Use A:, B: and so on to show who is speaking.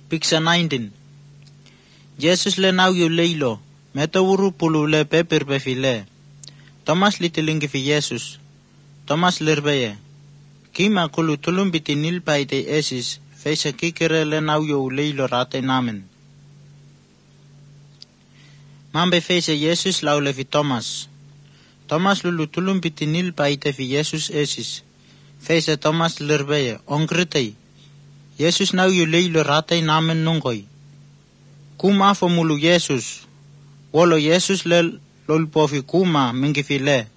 A: Picture 19. Jesus le nau yu leilo, metawuru pulu le pepir pefile. Thomas litilingi fi Jesus. Thomas lirbeye. Kima kulu tulumbiti nilpaite esis, feisa kikere le nau yu leilo rate namen. Mambe feisa Jesus laule fi Thomas. Thomas lulu tulumbiti nilpaite fi Jesus esis. Feisa Thomas lirbeye, ongritei. Jesus nau yu leilo rate namen nungoi. Kuma fo mulu Jesus. Wolo Jesus le lolpofi kuma mingifile.